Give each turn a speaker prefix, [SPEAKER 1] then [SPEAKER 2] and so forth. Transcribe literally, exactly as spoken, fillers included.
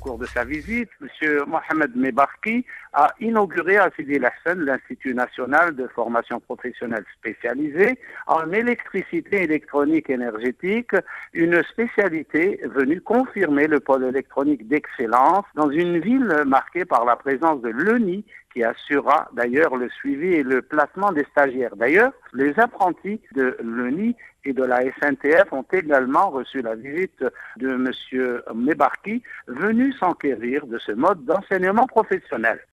[SPEAKER 1] cours de sa visite, M. Mohamed Mebarki a inauguré à Sidi El Hassan l'Institut national de formation professionnelle spécialisée en électricité électronique énergétique, une spécialité venue confirmer le pôle électronique d'excellence dans une ville marquée par la présence de l'E N I, qui assurera d'ailleurs le suivi et le placement des stagiaires. D'ailleurs, les apprentis de l'E N I et de la S N T F ont également reçu la visite de M. Mebarki, venu s'enquérir de ce mode d'enseignement professionnel.